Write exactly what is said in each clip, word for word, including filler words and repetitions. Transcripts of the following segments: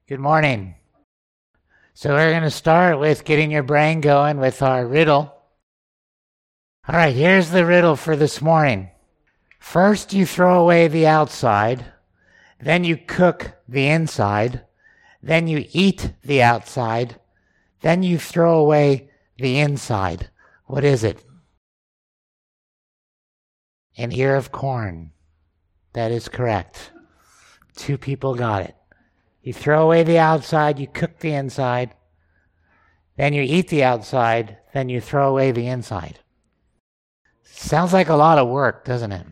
Good morning. So we're going to start with getting your brain going with our riddle. All right, here's the riddle for this morning. First you throw away the outside, then you cook the inside, then you eat the outside, then you throw away the inside. What is it? An ear of corn. That is correct. Two people got it. You throw away the outside, you cook the inside, then you eat the outside, then you throw away the inside. Sounds like a lot of work, doesn't it?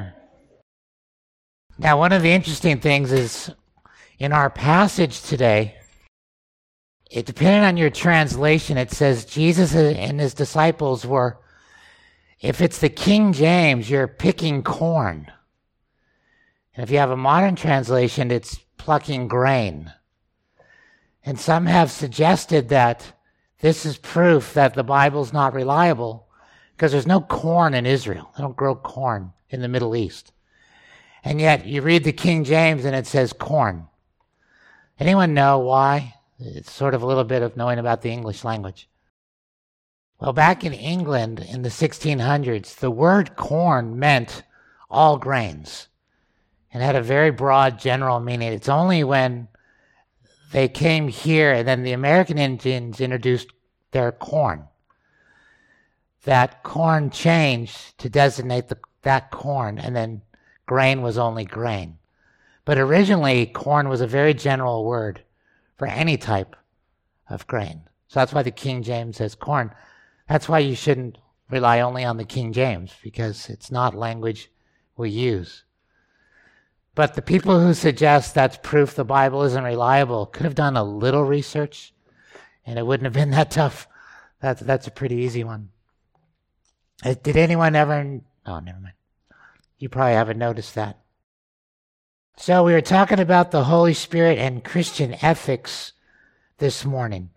Now, one of the interesting things is in our passage today, it depending on your translation, it says Jesus and his disciples were, if it's the King James, you're picking corn. And if you have a modern translation, it's plucking grain. And some have suggested that this is proof that the Bible's not reliable because there's no corn in Israel. They don't grow corn in the Middle East. And yet you read the King James and it says corn. Anyone know why? It's sort of a little bit of knowing about the English language. Well, back in England in the sixteen hundreds, the word corn meant all grains. And had a very broad general meaning. It's only when they came here and then the American Indians introduced their corn that corn changed to designate the, that corn, and then grain was only grain. But originally, corn was a very general word for any type of grain. So that's why the King James says corn. That's why you shouldn't rely only on the King James, because it's not language we use. But the people who suggest that's proof the Bible isn't reliable could have done a little research, and it wouldn't have been that tough. That's, that's a pretty easy one. Uh, Did anyone ever... Oh, never mind. You probably haven't noticed that. So we were talking about the Holy Spirit and Christian ethics this morning.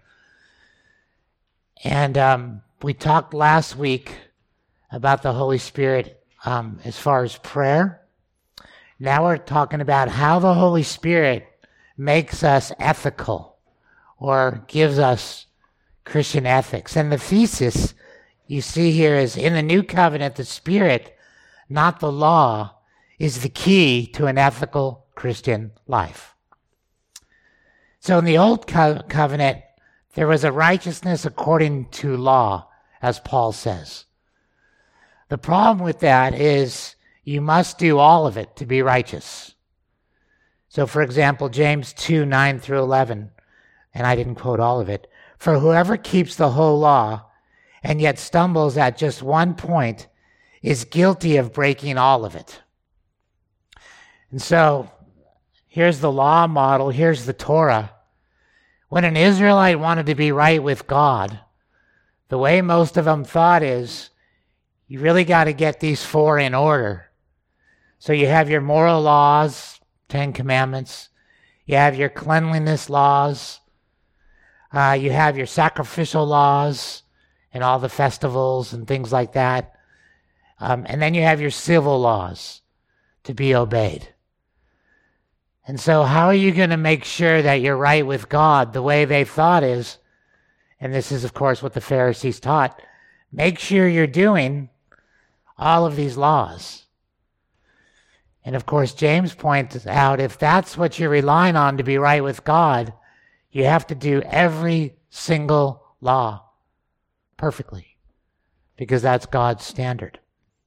And um, we talked last week about the Holy Spirit um, as far as prayer. Now we're talking about how the Holy Spirit makes us ethical or gives us Christian ethics. And the thesis you see here is in the New Covenant, the Spirit, not the law, is the key to an ethical Christian life. So in the Old Co- Covenant, there was a righteousness according to law, as Paul says. The problem with that is you must do all of it to be righteous. So, for example, James two, nine through eleven, and I didn't quote all of it, for whoever keeps the whole law and yet stumbles at just one point is guilty of breaking all of it. And so, here's the law model, here's the Torah. When an Israelite wanted to be right with God, the way most of them thought is, you really got to get these four in order. So you have your moral laws, Ten Commandments. You have your cleanliness laws. Uh, you have your sacrificial laws and all the festivals and things like that. Um, and then you have your civil laws to be obeyed. And so how are you going to make sure that you're right with God? The way they thought is, and this is, of course, what the Pharisees taught, make sure you're doing all of these laws. And of course, James points out, if that's what you're relying on to be right with God, you have to do every single law perfectly, because that's God's standard.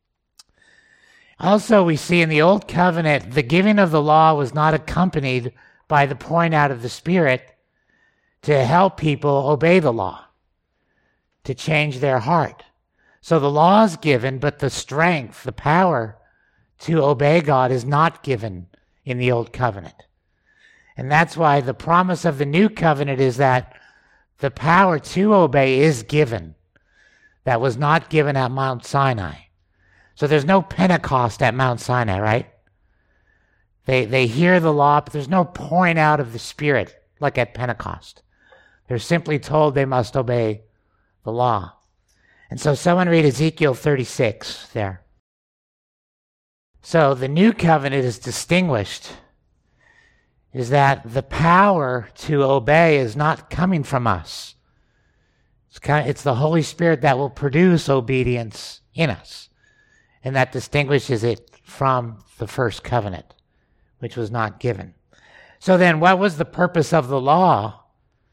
Also, we see in the Old Covenant, the giving of the law was not accompanied by the pouring out of the Spirit to help people obey the law, to change their heart. So the law is given, but the strength, the power to obey God is not given in the Old Covenant. And that's why the promise of the New Covenant is that the power to obey is given. That was not given at Mount Sinai. So there's no Pentecost at Mount Sinai, right? They they hear the law, but there's no pouring out of the Spirit like at Pentecost. They're simply told they must obey the law. And so someone read Ezekiel thirty-six there. So the New Covenant is distinguished is that the power to obey is not coming from us. It's, kind of, it's the Holy Spirit that will produce obedience in us. And that distinguishes it from the first covenant, which was not given. So then, what was the purpose of the law?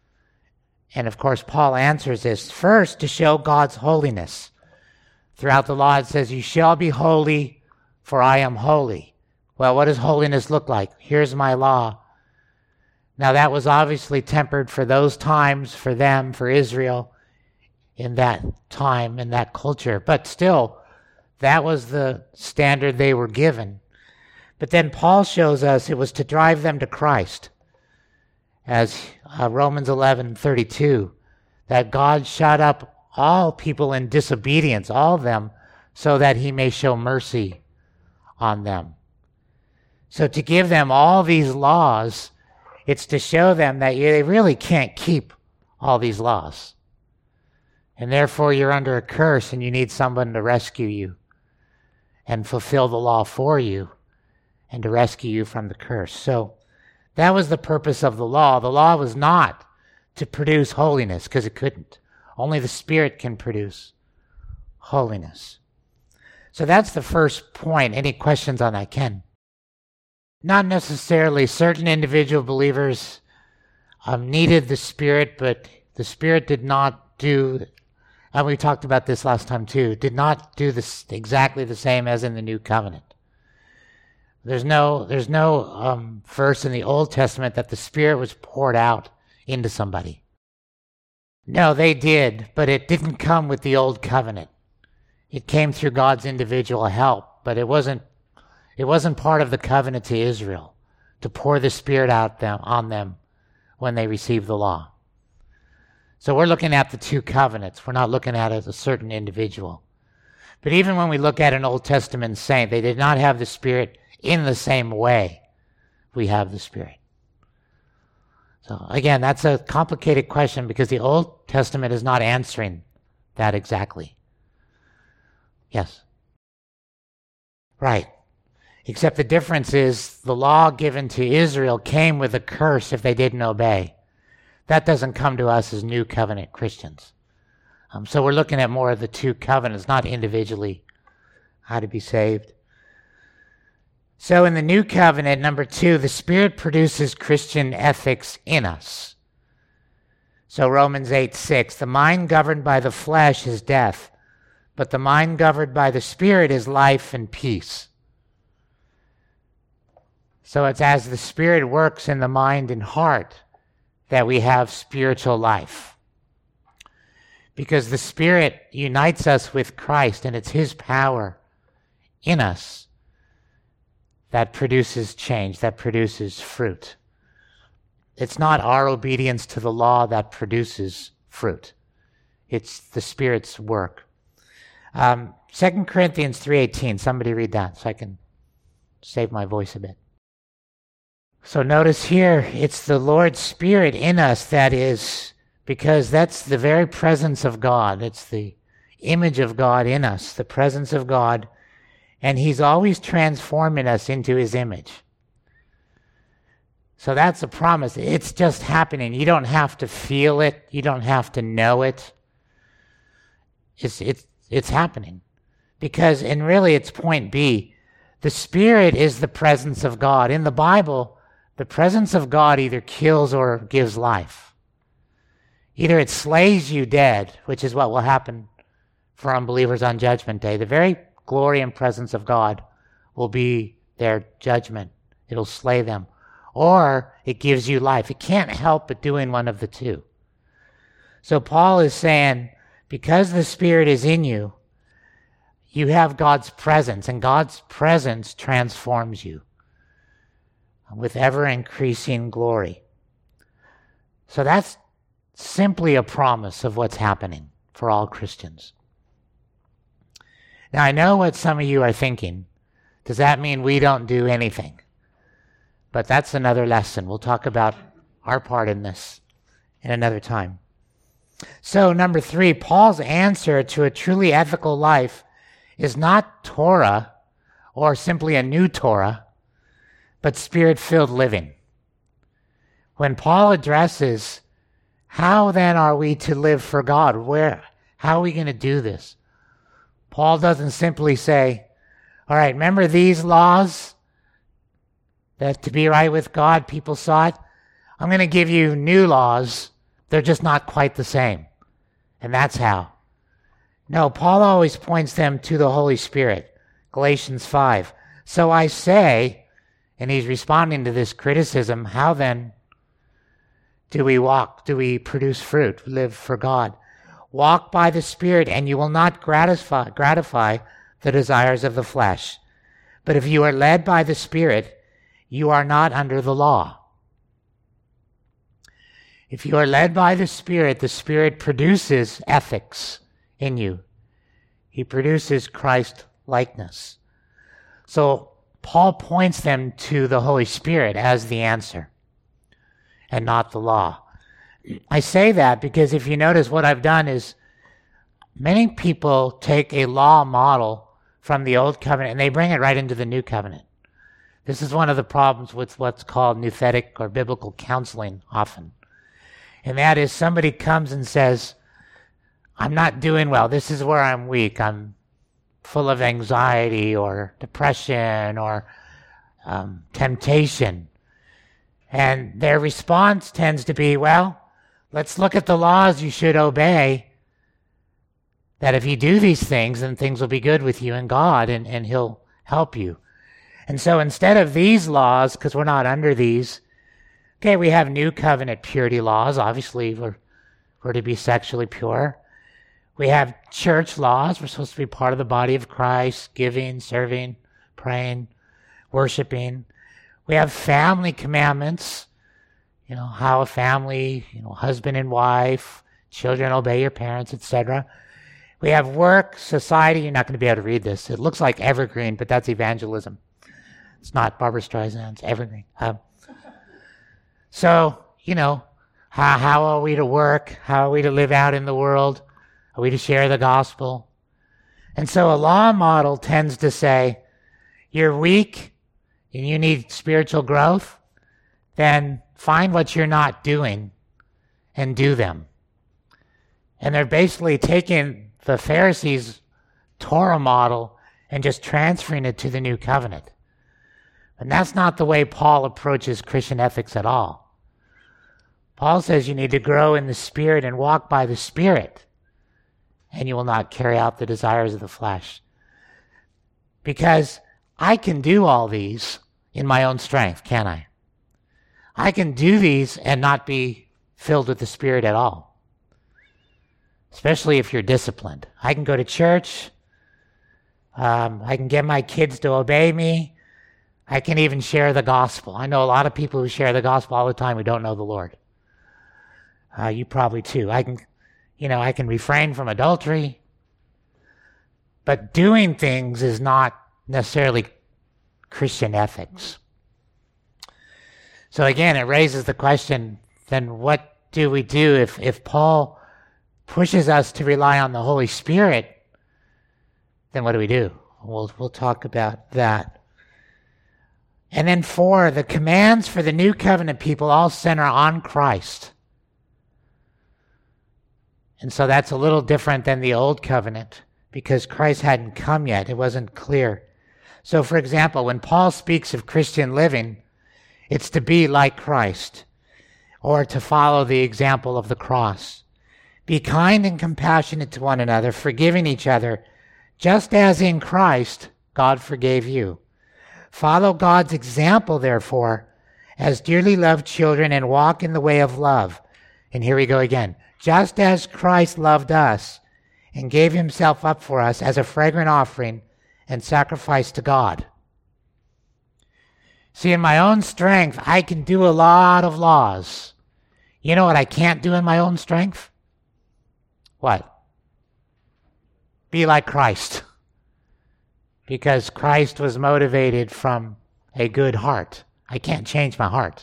And of course, Paul answers this. First, to show God's holiness. Throughout the law, it says, you shall be holy, for I am holy. Well, what does holiness look like? Here's my law. Now, that was obviously tempered for those times, for them, for Israel, in that time, in that culture. But still, that was the standard they were given. But then Paul shows us it was to drive them to Christ. As uh, Romans eleven thirty-two, that God shut up all people in disobedience, all of them, so that he may show mercy on them. So to give them all these laws, it's to show them that they really can't keep all these laws. And therefore you're under a curse and you need someone to rescue you and fulfill the law for you and to rescue you from the curse. So that was the purpose of the law. The law was not to produce holiness, because it couldn't. Only the Spirit can produce holiness. So that's the first point. Any questions on that, Ken? Not necessarily. Certain individual believers um, needed the Spirit, but the Spirit did not do, and we talked about this last time too, did not do this exactly the same as in the New Covenant. There's no, there's no um, verse in the Old Testament that the Spirit was poured out into somebody. No, they did, but it didn't come with the Old Covenant. It came through God's individual help, but it wasn't It wasn't part of the covenant to Israel to pour the Spirit out them, on them when they received the law. So we're looking at the two covenants. We're not looking at it as a certain individual. But even when we look at an Old Testament saint, they did not have the Spirit in the same way we have the Spirit. So again, that's a complicated question because the Old Testament is not answering that exactly. Yes. Right. Except the difference is the law given to Israel came with a curse if they didn't obey. That doesn't come to us as New Covenant Christians. Um, so we're looking at more of the two covenants, not individually how to be saved. So in the New Covenant, number two, the Spirit produces Christian ethics in us. So Romans eight six, the mind governed by the flesh is death, but the mind governed by the Spirit is life and peace. So it's as the Spirit works in the mind and heart that we have spiritual life. Because the Spirit unites us with Christ, and it's His power in us that produces change, that produces fruit. It's not our obedience to the law that produces fruit. It's the Spirit's work. Um, Second Corinthians three eighteen, somebody read that so I can save my voice a bit. So notice here, it's the Lord's Spirit in us that is, because that's the very presence of God. It's the image of God in us, the presence of God, and He's always transforming us into His image. So that's a promise. It's just happening. You don't have to feel it. You don't have to know it. It's, it's, it's happening. Because, and really it's point B, the Spirit is the presence of God. In the Bible, the presence of God either kills or gives life. Either it slays you dead, which is what will happen for unbelievers on Judgment Day. The very glory and presence of God will be their judgment. It'll slay them. Or it gives you life. It can't help but doing one of the two. So Paul is saying, because the Spirit is in you, you have God's presence, and God's presence transforms you with ever-increasing glory. So that's simply a promise of what's happening for all Christians. Now, I know what some of you are thinking. Does that mean we don't do anything? But that's another lesson. We'll talk about our part in this in another time. So, number three, Paul's answer to a truly ethical life is not Torah or simply a new Torah, but Spirit-filled living. when Paul addresses how then are we to live for God, where, how are we going to do this? Paul doesn't simply say, all right, remember these laws that to be right with God people sought? I'm going to give you new laws. They're just not quite the same. And that's how. No, Paul always points them to the Holy Spirit. Galatians five. So I say, and he's responding to this criticism, how then do we walk? Do we produce fruit? Live for God? Walk by the Spirit, and you will not gratify, gratify the desires of the flesh. But if you are led by the Spirit, you are not under the law. If you are led by the Spirit, the Spirit produces ethics in you. He produces Christ-likeness. So Paul points them to the Holy Spirit as the answer and not the law. I say that because if you notice what I've done is many people take a law model from the Old Covenant and they bring it right into the New Covenant. This is one of the problems with what's called nouthetic or biblical counseling often. And that is somebody comes and says, I'm not doing well. This is where I'm weak. I'm full of anxiety or depression or um, temptation. And their response tends to be, well, let's look at the laws you should obey, that if you do these things, then things will be good with you and God, and, and he'll help you. And so instead of these laws, because we're not under these, okay, we have new covenant purity laws. Obviously, we're, we're to be sexually pure. We have church laws. We're supposed to be part of the body of Christ, giving, serving, praying, worshiping. We have family commandments, you know, how a family, you know, husband and wife, children obey your parents, et cetera. We have work, society. You're not going to be able to read this. It looks like evergreen, but that's evangelism. It's not Barbra Streisand's evergreen. Um, so, you know, how, how are we to work? How are we to live out in the world? Are we to share the gospel? And so a law model tends to say, you're weak and you need spiritual growth, then find what you're not doing and do them. And they're basically taking the Pharisees' Torah model and just transferring it to the new covenant. And that's not the way Paul approaches Christian ethics at all. Paul says you need to grow in the Spirit and walk by the Spirit, and you will not carry out the desires of the flesh. Because I can do all these in my own strength, can't I? I can do these and not be filled with the Spirit at all. Especially if you're disciplined. I can go to church. Um, I can get my kids to obey me. I can even share the gospel. I know a lot of people who share the gospel all the time who don't know the Lord. Uh, you probably too. I can, you know, I can refrain from adultery. But doing things is not necessarily Christian ethics. So again, it raises the question, then what do we do if, if Paul pushes us to rely on the Holy Spirit? Then what do we do? We'll, we'll talk about that. And then four, the commands for the new covenant people all center on Christ. And so that's a little different than the old covenant because Christ hadn't come yet. It wasn't clear. So for example, when Paul speaks of Christian living, it's to be like Christ or to follow the example of the cross. Be kind and compassionate to one another, forgiving each other, just as in Christ God forgave you. Follow God's example, therefore, as dearly loved children, and walk in the way of love. And here we go again. Just as Christ loved us and gave himself up for us as a fragrant offering and sacrifice to God. See, in my own strength, I can do a lot of laws. You know what I can't do in my own strength? What? Be like Christ. Because Christ was motivated from a good heart. I can't change my heart.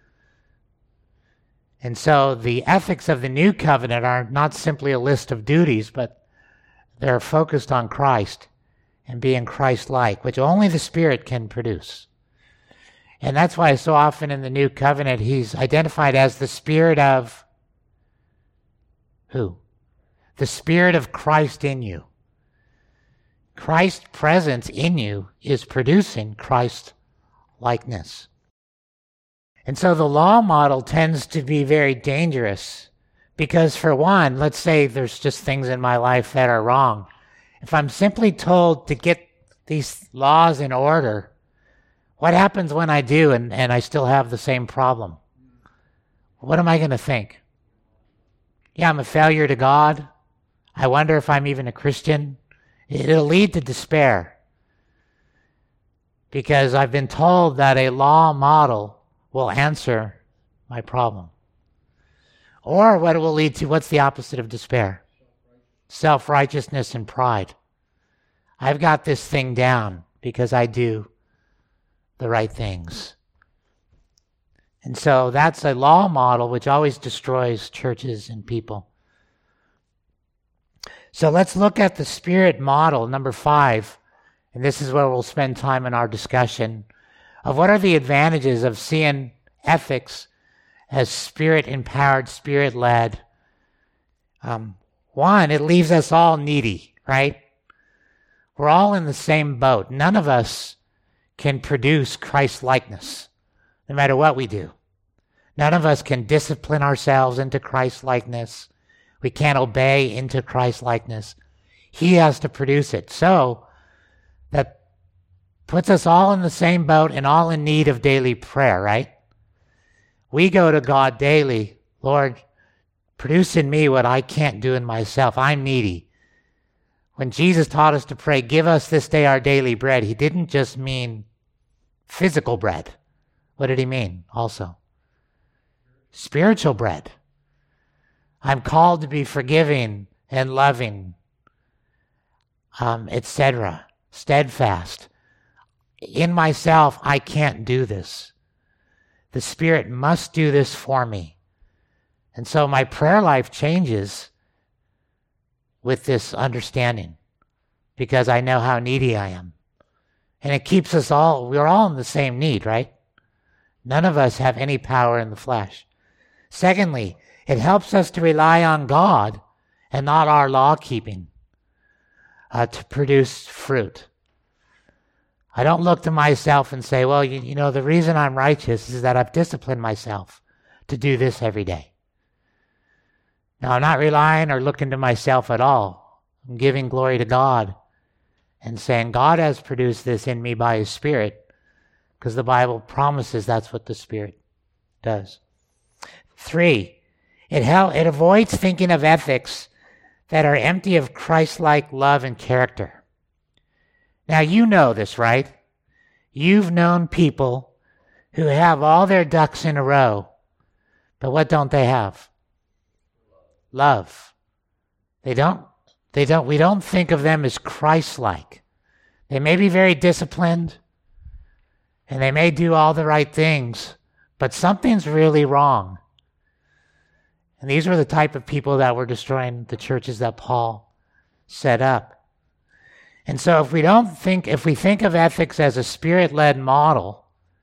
And so the ethics of the new covenant are not simply a list of duties, but they're focused on Christ and being Christ-like, which only the Spirit can produce. And that's why so often in the New Covenant, he's identified as the Spirit of who? The Spirit of Christ in you. Christ's presence in you is producing Christ likeness. And so the law model tends to be very dangerous because, for one, let's say there's just things in my life that are wrong. If I'm simply told to get these laws in order, what happens when I do and, and I still have the same problem? What am I going to think? Yeah, I'm a failure to God. I wonder if I'm even a Christian. It'll lead to despair because I've been told that a law model will answer my problem. Or what it will lead to, what's the opposite of despair? Self-righteousness and pride. I've got this thing down because I do the right things. And so that's a law model which always destroys churches and people. So let's look at the Spirit model, number five, and this is where we'll spend time in our discussion of what are the advantages of seeing ethics as Spirit-empowered, Spirit-led. Um, one, it leaves us all needy, right? We're all in the same boat. None of us can produce Christ-likeness, no matter what we do. None of us can discipline ourselves into Christ-likeness. We can't obey into Christ-likeness. He has to produce it. So that puts us all in the same boat and all in need of daily prayer, right? We go to God daily. Lord, produce in me what I can't do in myself. I'm needy. When Jesus taught us to pray, give us this day our daily bread, he didn't just mean physical bread. What did he mean also? Spiritual bread. I'm called to be forgiving and loving, um, et cetera, steadfast. In myself, I can't do this. The Spirit must do this for me. And so my prayer life changes with this understanding because I know how needy I am. And it keeps us all, we're all in the same need, right? None of us have any power in the flesh. Secondly, it helps us to rely on God and not our law keeping uh, to produce fruit. I don't look to myself and say, well, you, you know, the reason I'm righteous is that I've disciplined myself to do this every day. Now, I'm not relying or looking to myself at all. I'm giving glory to God and saying, God has produced this in me by his Spirit, because the Bible promises that's what the Spirit does. Three, it, hel- it avoids thinking of ethics that are empty of Christ-like love and character. Now, you know this, right? You've known people who have all their ducks in a row, but what don't they have? Love. They don't, they don't, we don't think of them as Christ-like. They may be very disciplined, and they may do all the right things, but something's really wrong. And these were the type of people that were destroying the churches that Paul set up. And so if we don't think, if we think of ethics as a Spirit-led model,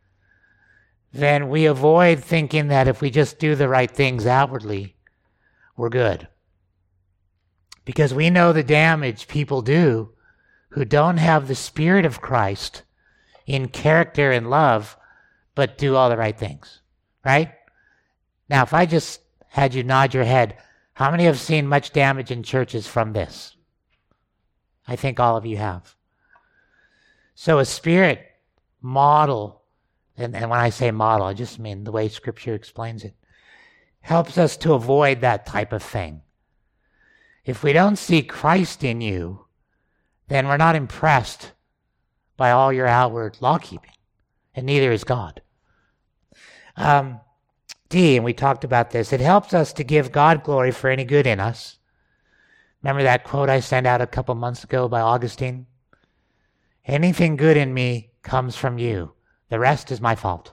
then we avoid thinking that if we just do the right things outwardly, we're good. Because we know the damage people do who don't have the Spirit of Christ in character and love, but do all the right things, right? Now, if I just had you nod your head, how many have seen much damage in churches from this? I think all of you have. So a Spirit model, and, and when I say model, I just mean the way Scripture explains it, helps us to avoid that type of thing. If we don't see Christ in you, then we're not impressed by all your outward law-keeping, and neither is God. Um, D, and we talked about this, it helps us to give God glory for any good in us. Remember that quote I sent out a couple months ago by Augustine? Anything good in me comes from you. The rest is my fault.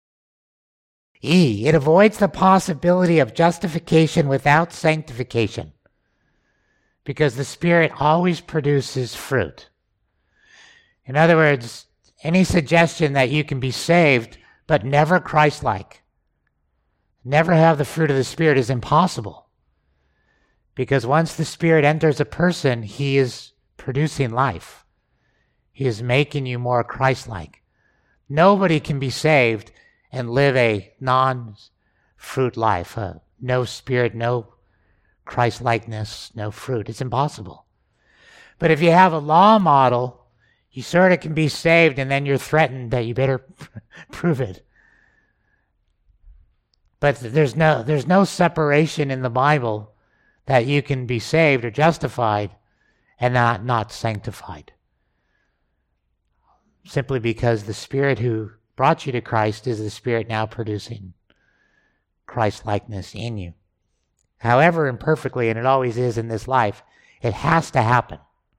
E, it avoids the possibility of justification without sanctification, because the Spirit always produces fruit. In other words, any suggestion that you can be saved but never Christ-like. Never have the fruit of the Spirit is impossible. Because once the Spirit enters a person, he is producing life. He is making you more Christ-like. Nobody can be saved and live a non-fruit life. Uh, no Spirit, no Christ-likeness, no fruit. It's impossible. But if you have a law model, you sort of can be saved and then you're threatened that you better prove it. But there's no, there's no separation in the Bible that you can be saved or justified and not, not sanctified. Simply because the Spirit who brought you to Christ is the Spirit now producing Christ-likeness in you. However imperfectly, and it always is in this life, it has to happen.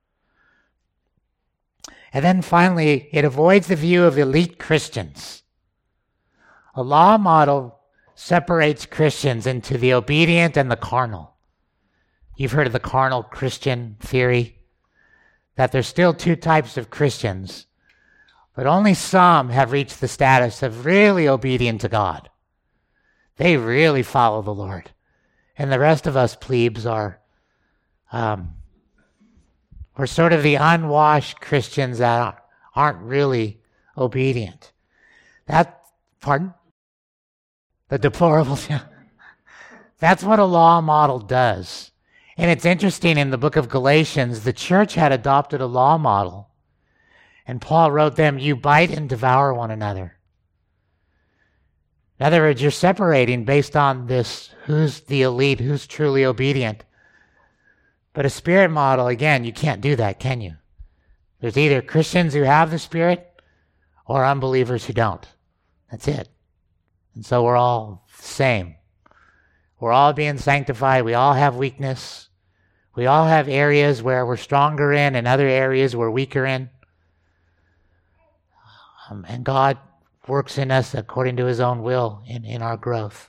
And then finally, it avoids the view of elite Christians. A law model separates Christians into the obedient and the carnal. You've heard of the carnal Christian theory, that there's still two types of Christians, but only some have reached the status of really obedient to God. They really follow the Lord. And the rest of us plebes are, um, we're sort of the unwashed Christians that aren't really obedient. That, pardon? The deplorables, yeah. That's what a law model does. And it's interesting, in the book of Galatians, the church had adopted a law model. And Paul wrote them, you bite and devour one another. In other words, you're separating based on this, who's the elite, who's truly obedient. But a Spirit model, again, you can't do that, can you? There's either Christians who have the Spirit or unbelievers who don't. That's it. And so we're all the same. We're all being sanctified. We all have weakness. We all have areas where we're stronger in and other areas we're weaker in. Um, and God works in us according to his own will in, in our growth.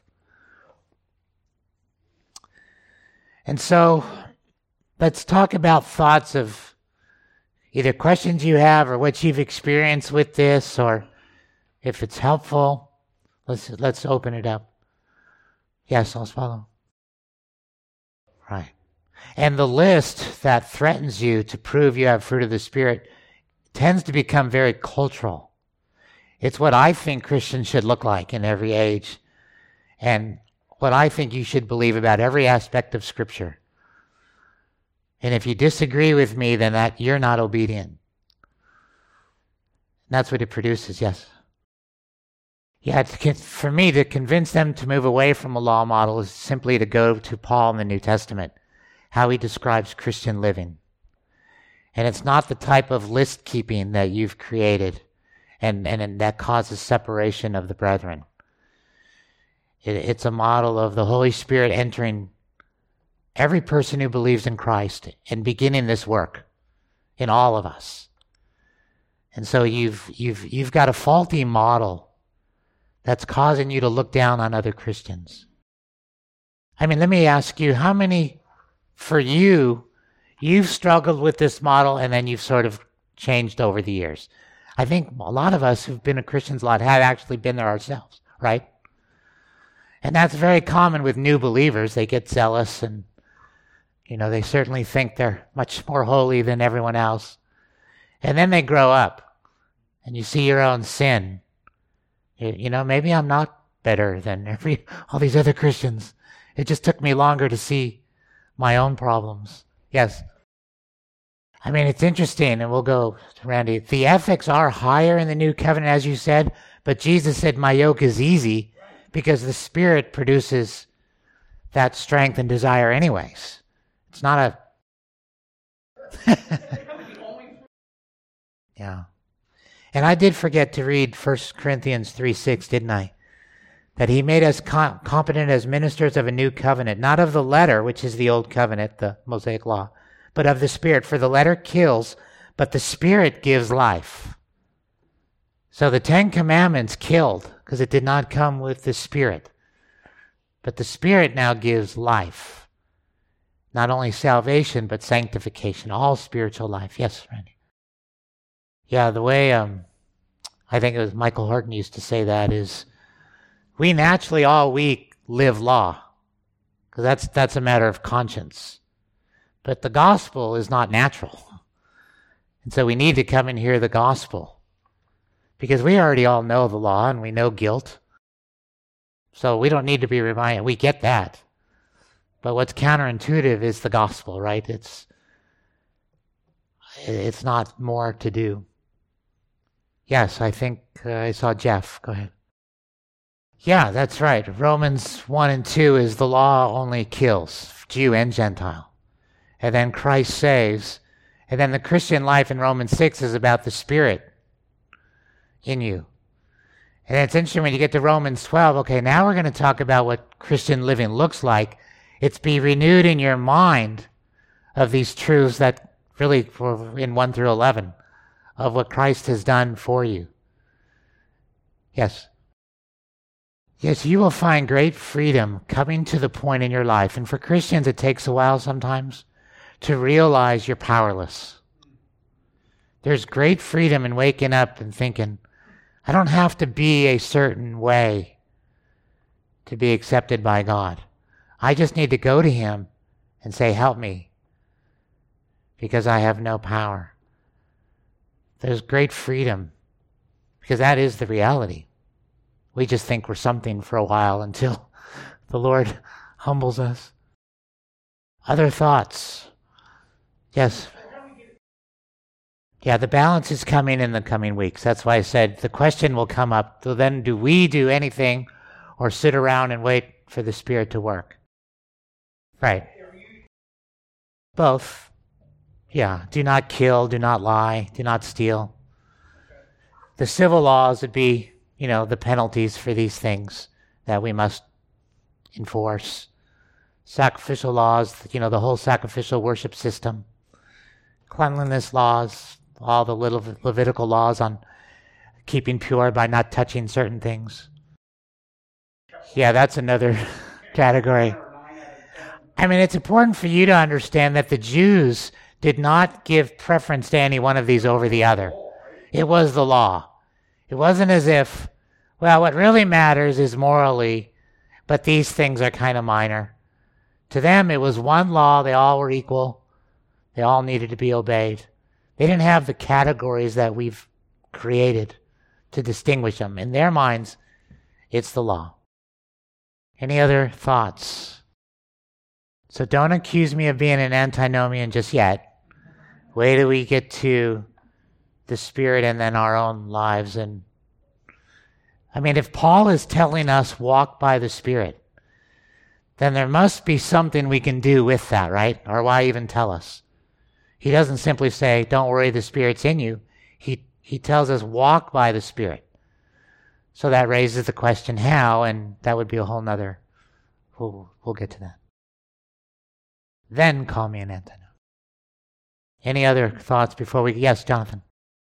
And so let's talk about thoughts of either questions you have or what you've experienced with this, or if it's helpful, let's let's open it up. Yes, I'll follow. Right. And the list that threatens you to prove you have fruit of the Spirit tends to become very cultural. It's what I think Christians should look like in every age, and what I think you should believe about every aspect of Scripture. And if you disagree with me, then that you're not obedient. And that's what it produces, yes. Yeah, to, for me, to convince them to move away from a law model is simply to go to Paul in the New Testament, how he describes Christian living. And it's not the type of list keeping that you've created and, and, and that causes separation of the brethren. It, it's a model of the Holy Spirit entering every person who believes in Christ and beginning this work in all of us. And so you've you've you've got a faulty model that's causing you to look down on other Christians. I mean, let me ask you, how many, for you, you've struggled with this model and then you've sort of changed over the years? I think a lot of us who've been Christians a lot have actually been there ourselves, right? And that's very common with new believers. They get zealous and, you know, they certainly think they're much more holy than everyone else. And then they grow up and you see your own sin. You, you know, maybe I'm not better than every all these other Christians. It just took me longer to see my own problems. Yes. I mean, it's interesting, and we'll go to Randy. The ethics are higher in the new covenant, as you said, but Jesus said, my yoke is easy, because the Spirit produces that strength and desire anyways. It's not a... Yeah. And I did forget to read First Corinthians three six, didn't I? That he made us com- competent as ministers of a new covenant, not of the letter, which is the old covenant, the Mosaic law, but of the Spirit. For the letter kills, but the Spirit gives life. So the Ten Commandments killed because it did not come with the Spirit. But the Spirit now gives life. Not only salvation, but sanctification, all spiritual life. Yes, Randy. Yeah, the way um, I think it was Michael Horton used to say that, is we naturally all week live law, because that's, that's a matter of conscience. But the gospel is not natural. And so we need to come and hear the gospel, because we already all know the law and we know guilt. So we don't need to be reminded. We get that. But what's counterintuitive is the gospel, right? It's it's not more to do. Yes, I think uh, I saw Jeff. Go ahead. Yeah, that's right. Romans one and two is the law only kills, Jew and Gentile. And then Christ saves. And then the Christian life in Romans six is about the Spirit in you. And it's interesting when you get to Romans twelve, okay, now we're going to talk about what Christian living looks like. It's be renewed in your mind of these truths that really were in one through eleven, of what Christ has done for you. Yes. Yes, you will find great freedom coming to the point in your life. And for Christians, it takes a while sometimes to realize you're powerless. There's great freedom in waking up and thinking, I don't have to be a certain way to be accepted by God. I just need to go to Him and say, help me, because I have no power. There's great freedom, because that is the reality. We just think we're something for a while until the Lord humbles us. Other thoughts? Yes. Yeah, the balance is coming in the coming weeks. That's why I said the question will come up. So then, do we do anything or sit around and wait for the Spirit to work? Right. Both. Yeah. Do not kill, do not lie, do not steal. The civil laws would be, you know, the penalties for these things that we must enforce. Sacrificial laws, you know, the whole sacrificial worship system. Cleanliness laws, all the little Levitical laws on keeping pure by not touching certain things. Yeah, that's another category. I mean, it's important for you to understand that the Jews did not give preference to any one of these over the other. It was the law. It wasn't as if, well, what really matters is morally, but these things are kind of minor. To them, it was one law. They all were equal. They all needed to be obeyed. They didn't have the categories that we've created to distinguish them. In their minds, it's the law. Any other thoughts? So don't accuse me of being an antinomian just yet. Wait till we get to the Spirit and then our own lives. And I mean, if Paul is telling us walk by the Spirit, then there must be something we can do with that, right? Or why even tell us? He doesn't simply say, don't worry, the Spirit's in you. He he tells us walk by the Spirit. So that raises the question, how? And that would be a whole nother, we'll, we'll get to that. Then call me an antinomian. Any other thoughts before we, yes, Jonathan?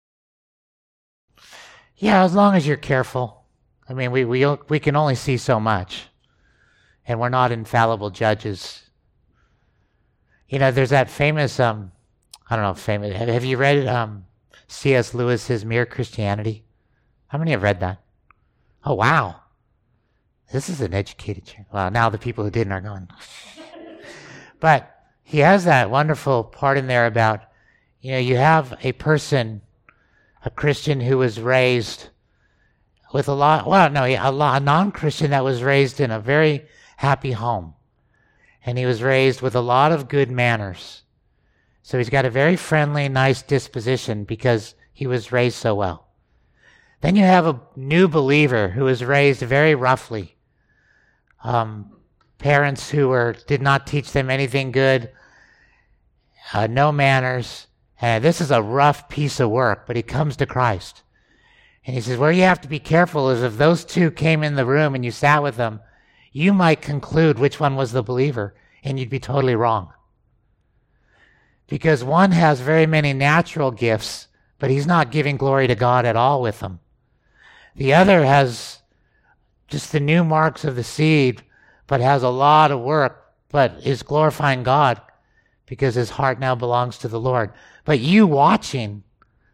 Yeah, as long as you're careful. I mean, we, we, we can only see so much. And we're not infallible judges. You know, there's that famous, um, I don't know, famous, have, have you read um, C S Lewis's Mere Christianity? How many have read that? Oh, wow. This is an educated church. Well, now the people who didn't are going. But he has that wonderful part in there about, you know, you have a person, a Christian who was raised with a lot, well, no, a, lot, a non-Christian that was raised in a very happy home. And he was raised with a lot of good manners. So he's got a very friendly, nice disposition because he was raised so well. Then you have a new believer who was raised very roughly. Um, parents who were did not teach them anything good, uh, no manners. And this is a rough piece of work, but he comes to Christ. And he says, where you have to be careful is if those two came in the room and you sat with them, you might conclude which one was the believer, and you'd be totally wrong. Because one has very many natural gifts, but he's not giving glory to God at all with them. The other has just the new marks of the seed, but has a lot of work, but is glorifying God because his heart now belongs to the Lord. But you watching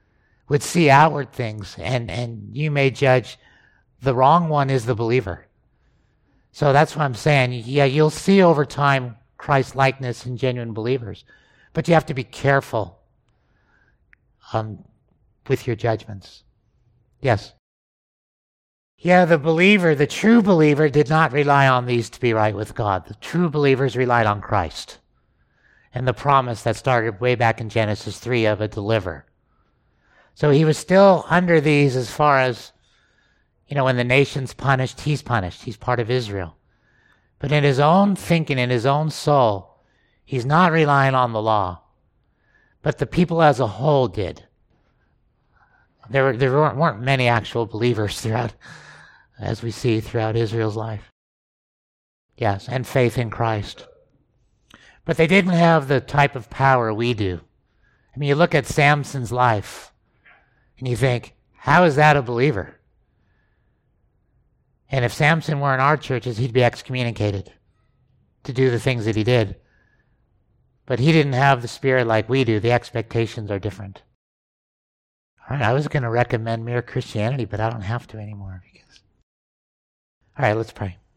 would see outward things, and, and you may judge the wrong one is the believer. So that's what I'm saying. Yeah, you'll see over time Christ-likeness in genuine believers, but you have to be careful um, with your judgments. Yes? Yeah, the believer, the true believer, did not rely on these to be right with God. The true believers relied on Christ and the promise that started way back in Genesis three of a deliverer. So he was still under these as far as, you know, when the nation's punished, he's punished. He's part of Israel. But in his own thinking, in his own soul, he's not relying on the law. But the people as a whole did. There were, there weren't, weren't many actual believers throughout, as we see throughout Israel's life. Yes, and faith in Christ. But they didn't have the type of power we do. I mean, you look at Samson's life, and you think, how is that a believer? And if Samson were in our churches, he'd be excommunicated to do the things that he did. But he didn't have the Spirit like we do. The expectations are different. All right, I was going to recommend Mere Christianity, but I don't have to anymore. Because... All right, let's pray.